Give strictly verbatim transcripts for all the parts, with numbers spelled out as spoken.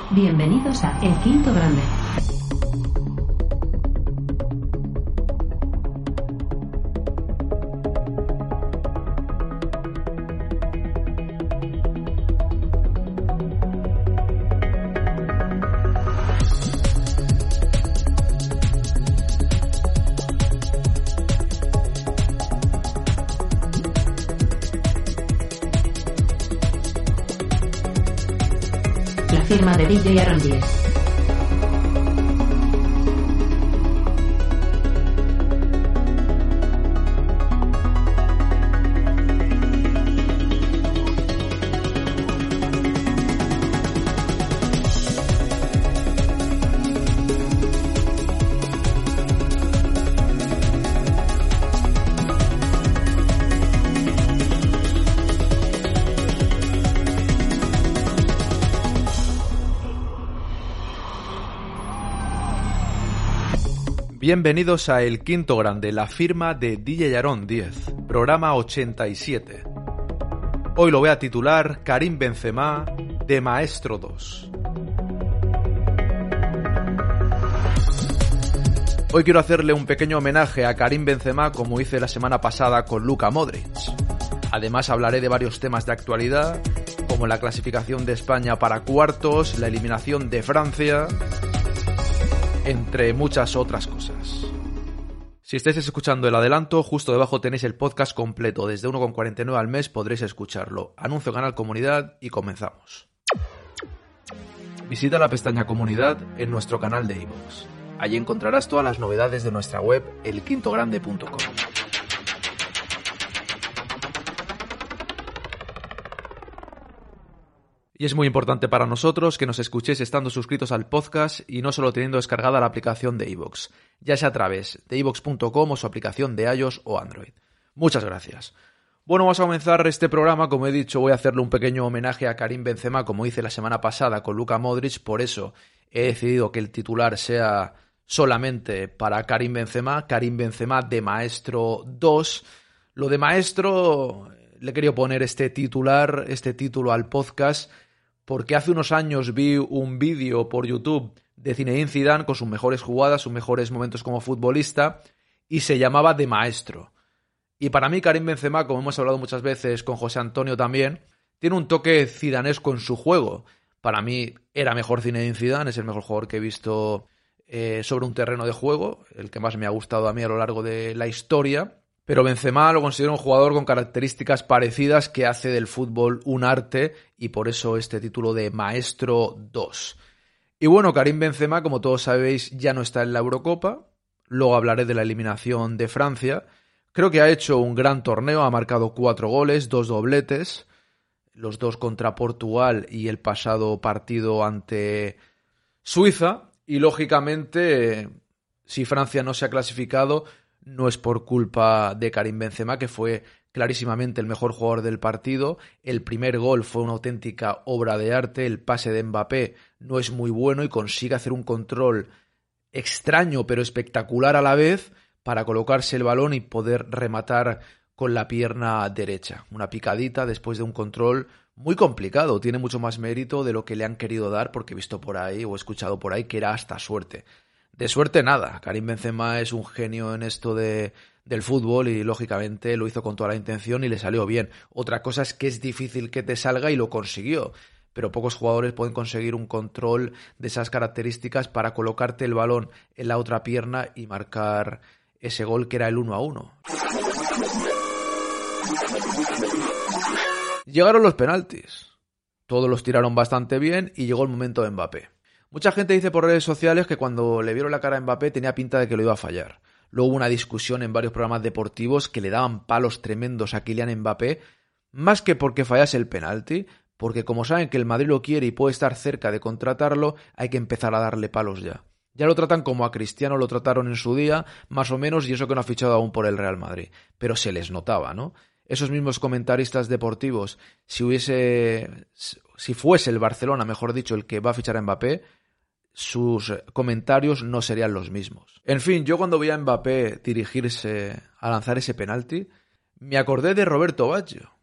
Bienvenidos a El Quinto Grande. Firma de D J Aaron Díez. Bienvenidos a El Quinto Grande, la firma de D J Aaron Díez, programa ochenta y siete. Hoy lo voy a titular Karim Benzema de Maestro dos. Hoy quiero hacerle un pequeño homenaje a Karim Benzema como hice la semana pasada con Luka Modric. Además hablaré de varios temas de actualidad, como la clasificación de España para cuartos, la eliminación de Francia, entre muchas otras cosas. Si estáis escuchando el adelanto, justo debajo tenéis el podcast completo. Desde uno con cuarenta y nueve al mes podréis escucharlo. Anuncio canal comunidad y comenzamos. Visita la pestaña comunidad en nuestro canal de iVoox. Allí encontrarás todas las novedades de nuestra web el quinto grande punto com. Y es muy importante para nosotros que nos escuchéis estando suscritos al podcast y no solo teniendo descargada la aplicación de iVoox, ya sea a través de iVoox punto com o su aplicación de iOS o Android. Muchas gracias. Bueno, vamos a comenzar este programa. Como he dicho, voy a hacerle un pequeño homenaje a Karim Benzema, como hice la semana pasada con Luka Modric. Por eso he decidido que el titular sea solamente para Karim Benzema, Karim Benzema de Maestro dos. Lo de Maestro, le he querido poner este titular, este título al podcast, porque hace unos años vi un vídeo por YouTube de Zinedine Zidane con sus mejores jugadas, sus mejores momentos como futbolista, y se llamaba De Maestro. Y para mí Karim Benzema, como hemos hablado muchas veces con José Antonio también, tiene un toque zidanesco en su juego. Para mí era mejor Zinedine Zidane, es el mejor jugador que he visto eh, sobre un terreno de juego, el que más me ha gustado a mí a lo largo de la historia. Pero Benzema lo considero un jugador con características parecidas que hace del fútbol un arte y por eso este título de Maestro dos. Y bueno, Karim Benzema, como todos sabéis, ya no está en la Eurocopa. Luego hablaré de la eliminación de Francia. Creo que ha hecho un gran torneo, ha marcado cuatro goles, dos dobletes, los dos contra Portugal y el pasado partido ante Suiza. Y lógicamente, si Francia no se ha clasificado, no es por culpa de Karim Benzema, que fue clarísimamente el mejor jugador del partido. El primer gol fue una auténtica obra de arte. El pase de Mbappé no es muy bueno y consigue hacer un control extraño pero espectacular a la vez para colocarse el balón y poder rematar con la pierna derecha. Una picadita después de un control muy complicado. Tiene mucho más mérito de lo que le han querido dar, porque he visto por ahí o he escuchado por ahí que era hasta suerte. De suerte nada, Karim Benzema es un genio en esto de, del fútbol y lógicamente lo hizo con toda la intención y le salió bien. Otra cosa es que es difícil que te salga y lo consiguió, pero pocos jugadores pueden conseguir un control de esas características para colocarte el balón en la otra pierna y marcar ese gol que era el uno a uno. Llegaron los penaltis, todos los tiraron bastante bien y llegó el momento de Mbappé. Mucha gente dice por redes sociales que cuando le vieron la cara a Mbappé tenía pinta de que lo iba a fallar. Luego hubo una discusión en varios programas deportivos que le daban palos tremendos a Kylian Mbappé, más que porque fallase el penalti, porque como saben que el Madrid lo quiere y puede estar cerca de contratarlo, hay que empezar a darle palos ya. Ya lo tratan como a Cristiano lo trataron en su día, más o menos, y eso que no ha fichado aún por el Real Madrid. Pero se les notaba, ¿no? Esos mismos comentaristas deportivos, si hubiese, si fuese el Barcelona, mejor dicho, el que va a fichar a Mbappé, sus comentarios no serían los mismos. En fin, yo cuando vi a Mbappé dirigirse a lanzar ese penalti, me acordé de Roberto Baggio.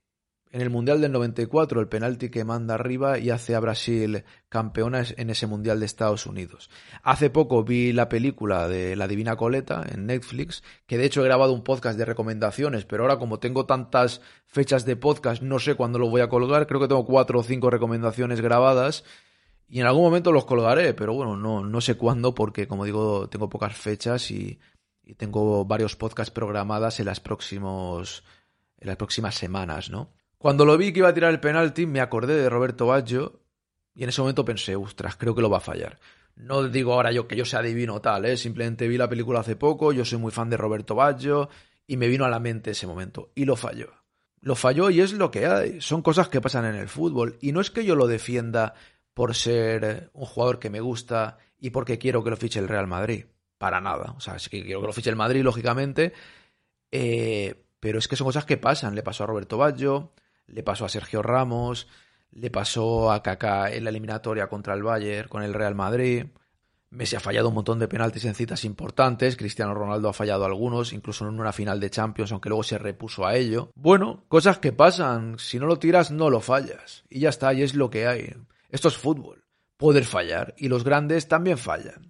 En el Mundial del noventa y cuatro, el penalti que manda arriba y hace a Brasil campeona en ese Mundial de Estados Unidos. Hace poco vi la película de La Divina Coleta en Netflix, que de hecho he grabado un podcast de recomendaciones, pero ahora como tengo tantas fechas de podcast, no sé cuándo lo voy a colgar. Creo que tengo cuatro o cinco recomendaciones grabadas y en algún momento los colgaré, pero bueno, no, no sé cuándo porque, como digo, tengo pocas fechas y, y tengo varios podcasts programadas en las, próximos, en las próximas semanas, ¿no? Cuando lo vi que iba a tirar el penalti, me acordé de Roberto Baggio y en ese momento pensé, ostras, creo que lo va a fallar. No digo ahora yo que yo sea adivino tal, ¿eh? Simplemente vi la película hace poco, yo soy muy fan de Roberto Baggio y me vino a la mente ese momento. Y lo falló. Lo falló y es lo que hay. Son cosas que pasan en el fútbol. Y no es que yo lo defienda por ser un jugador que me gusta y porque quiero que lo fiche el Real Madrid. Para nada. O sea, sí que quiero que lo fiche el Madrid, lógicamente. Eh, pero es que son cosas que pasan. Le pasó a Roberto Baggio, le pasó a Sergio Ramos, le pasó a Kaká en la eliminatoria contra el Bayern con el Real Madrid. Messi ha fallado un montón de penaltis en citas importantes, Cristiano Ronaldo ha fallado algunos, incluso en una final de Champions, aunque luego se repuso a ello. Bueno, cosas que pasan, si no lo tiras no lo fallas, y ya está, y es lo que hay. Esto es fútbol, poder fallar, y los grandes también fallan.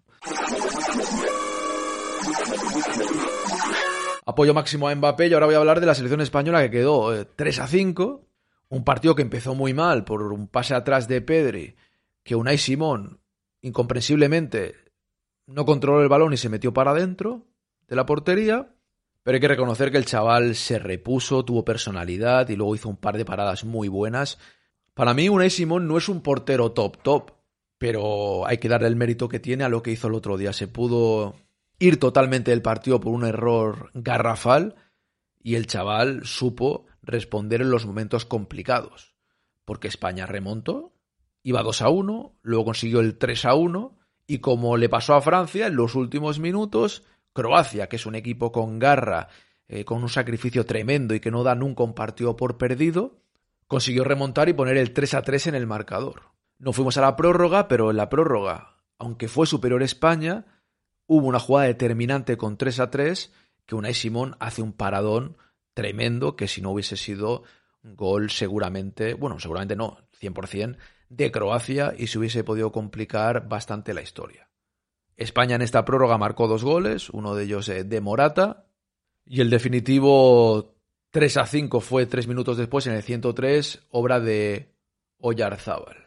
Apoyo máximo a Mbappé y ahora voy a hablar de la selección española que quedó eh, tres a cinco, un partido que empezó muy mal por un pase atrás de Pedri, que Unai Simón incomprensiblemente no controló el balón y se metió para adentro de la portería, pero hay que reconocer que el chaval se repuso, tuvo personalidad y luego hizo un par de paradas muy buenas. Para mí Unai Simón no es un portero top top, pero hay que darle el mérito que tiene a lo que hizo el otro día. Se pudo ir totalmente del partido por un error garrafal y el chaval supo responder en los momentos complicados, porque España remontó, iba dos a uno, luego consiguió el tres a uno y como le pasó a Francia en los últimos minutos, Croacia, que es un equipo con garra, eh, con un sacrificio tremendo y que no da nunca un partido por perdido, consiguió remontar y poner el tres a tres en el marcador. No fuimos a la prórroga, pero en la prórroga, aunque fue superior España, hubo una jugada determinante con tres a tres que Unai Simón hace un paradón tremendo que si no hubiese sido gol seguramente, bueno, seguramente no, cien por ciento, de Croacia y se hubiese podido complicar bastante la historia. España en esta prórroga marcó dos goles, uno de ellos de Morata y el definitivo tres a cinco fue tres minutos después en el ciento tres, obra de Oyarzábal.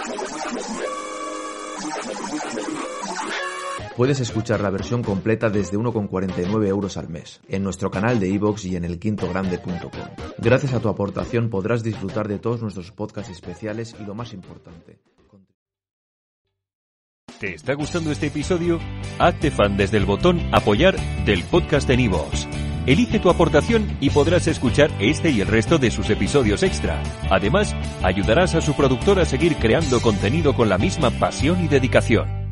Puedes escuchar la versión completa desde uno con cuarenta y nueve euros al mes, en nuestro canal de iVoox y en el quinto grande punto com. Gracias a tu aportación podrás disfrutar de todos nuestros podcasts especiales y lo más importante. ¿Te está gustando este episodio? Hazte fan desde el botón Apoyar del podcast de iVoox. Elige tu aportación y podrás escuchar este y el resto de sus episodios extra. Además, ayudarás a su productor a seguir creando contenido con la misma pasión y dedicación.